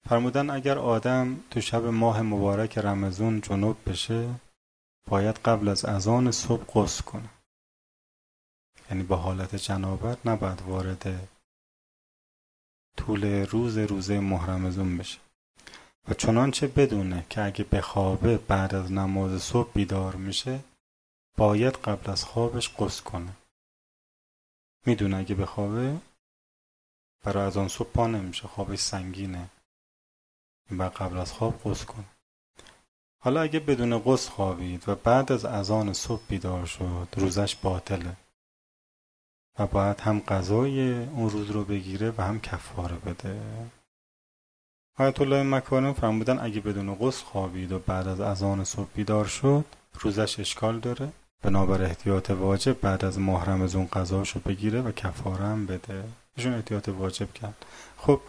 فرمودن اگر آدم تو شب ماه مبارک رمضان جنوب بشه باید قبل از اذان صبح غسل کنه. یعنی با حالت جنابت نباید وارد طول روزه ماه رمضان بشه و چنانچه بدونه که اگه بخوابه بعد از نماز صبح بیدار میشه باید قبل از خوابش غسل کنه. میدونه اگه بخوابه برای اذان صبح پا نمیشه، خوابش سنگینه، بعد قبل از خواب غسل کنه. حالا اگه بدون غسل خوابید و بعد از اذان صبح بیدار شد روزش باطله و باید هم قضای اون روز رو بگیره و هم کفاره بده. آیت الله مکارم فرمودن اگه بدون غسل خوابید و بعد از اذان صبح بیدار شد روزش اشکال داره، بنابر احتیاط واجب بعد از ماه رمضان قضاشو بگیره و کفاره هم بده. ایشون احتیاط واجب کرد. خب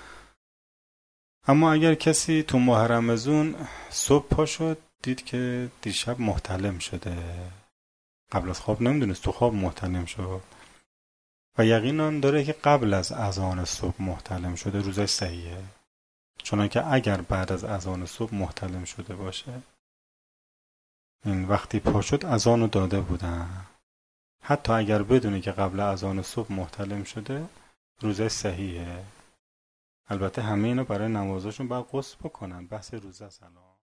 اما اگر کسی تو ماه رمضان صبح پا شد دید که دیشب محتلم شده، قبل از خواب نمیدونست، تو خواب محتلم شد و یقین آن داره که قبل از اذان صبح محتلم شده، روزش صحیحه. چنانکه اگر بعد از اذان صبح محتلم شده باشه، این وقتی پا شد اذانو داده بودن، حتی اگر بدونه که قبل اذان صبح محتلم شده روزش صحیحه. البته همه اینا برای نمازاشون باید غسل بکنن، بحث روزه است الان.